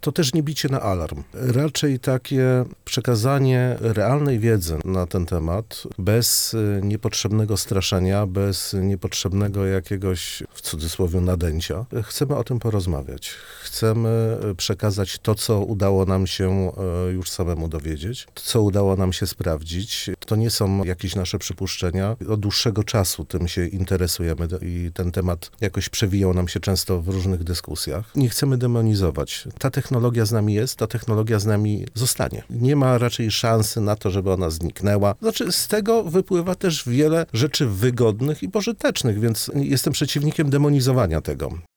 To też nie bicie na alarm. Raczej takie przekazanie realnej wiedzy na ten temat, bez niepotrzebnego straszenia, bez niepotrzebnego jakiegoś, w cudzysłowie, nadęcia. Chcemy o tym porozmawiać. Chcemy przekazać to, co udało nam się już samemu dowiedzieć, to, co udało nam się sprawdzić. To nie są jakieś nasze przypuszczenia. Od dłuższego czasu tym się interesujemy i ten temat jakoś przewijał nam się często w różnych dyskusjach. Nie chcemy demonizować. Ta technologia z nami jest, ta technologia z nami zostanie. Nie ma raczej szansy na to, żeby ona zniknęła. Znaczy, z tego wypływa też wiele rzeczy wygodnych i pożytecznych, więc jestem przeciwnikiem demonizowania tego.